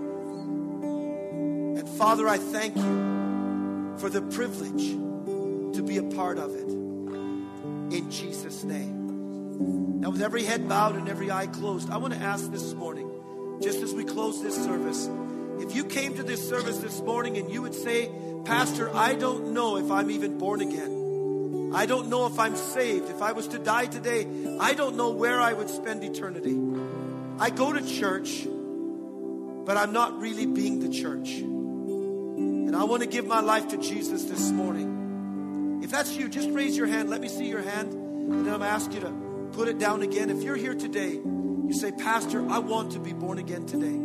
And Father, I thank you for the privilege to be a part of it. In Jesus' name. Now, with every head bowed and every eye closed, I want to ask this morning, just as we close this service, if you came to this service this morning and you would say, Pastor, I don't know if I'm even born again. I don't know if I'm saved. If I was to die today, I don't know where I would spend eternity. I go to church, but I'm not really being the church. And I want to give my life to Jesus this morning. If that's you, just raise your hand. Let me see your hand. And then I'm going to ask you to put it down again. If you're here today, you say, Pastor, I want to be born again today.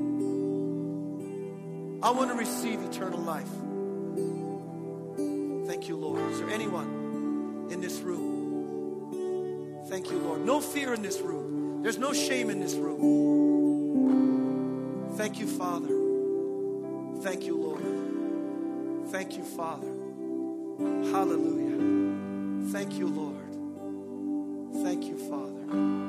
I want to receive eternal life. Thank you, Lord. Is there anyone in this room? Thank you, Lord. No fear in this room. There's no shame in this room. Thank you, Father. Thank you, Lord. Thank you, Father. Hallelujah. Thank you, Lord. Thank you, Father.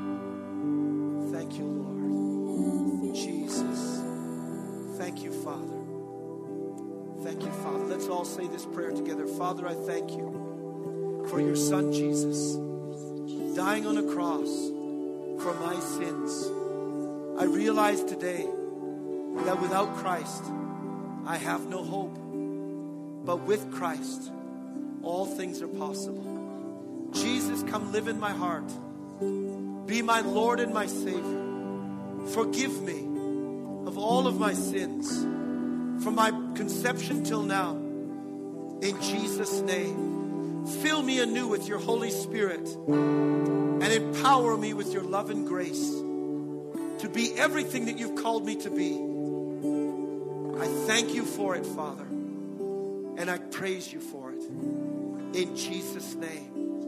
Thank you, Lord. Jesus. Thank you, Father. Thank you, Father. Let's all say this prayer together. Father, I thank you for your Son, Jesus, dying on a cross for my sins. I realize today that without Christ, I have no hope. But with Christ, all things are possible. Jesus, come live in my heart. Be my Lord and my Savior. Forgive me of all of my sins from my conception till now. In Jesus' name, fill me anew with your Holy Spirit and empower me with your love and grace to be everything that you've called me to be. I thank you for it, Father, and I praise you for it. In Jesus' name.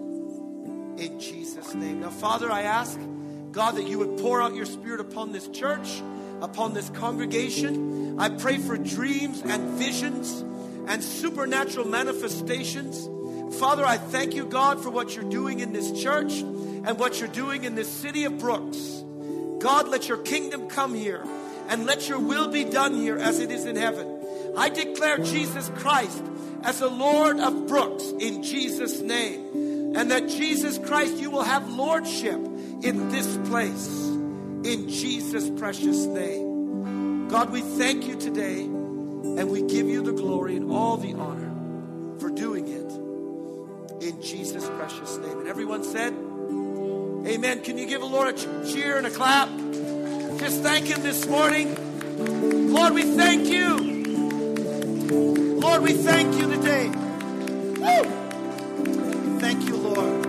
In Jesus' name. Now, Father, I ask, God, that you would pour out your Spirit upon this church, upon this congregation. I pray for dreams and visions and supernatural manifestations. Father, I thank you, God, for what you're doing in this church and what you're doing in this city of Brooks. God, let your kingdom come here and let your will be done here as it is in heaven. I declare Jesus Christ as the Lord of Brooks in Jesus' name. And that Jesus Christ, you will have lordship in this place. In Jesus' precious name. God, we thank you today and we give you the glory and all the honor for doing it. In Jesus' precious name. And everyone said, amen. Can you give the Lord a cheer and a clap? Just thank him this morning. Lord, we thank you Lord, we thank you today. Woo! Thank you, Lord.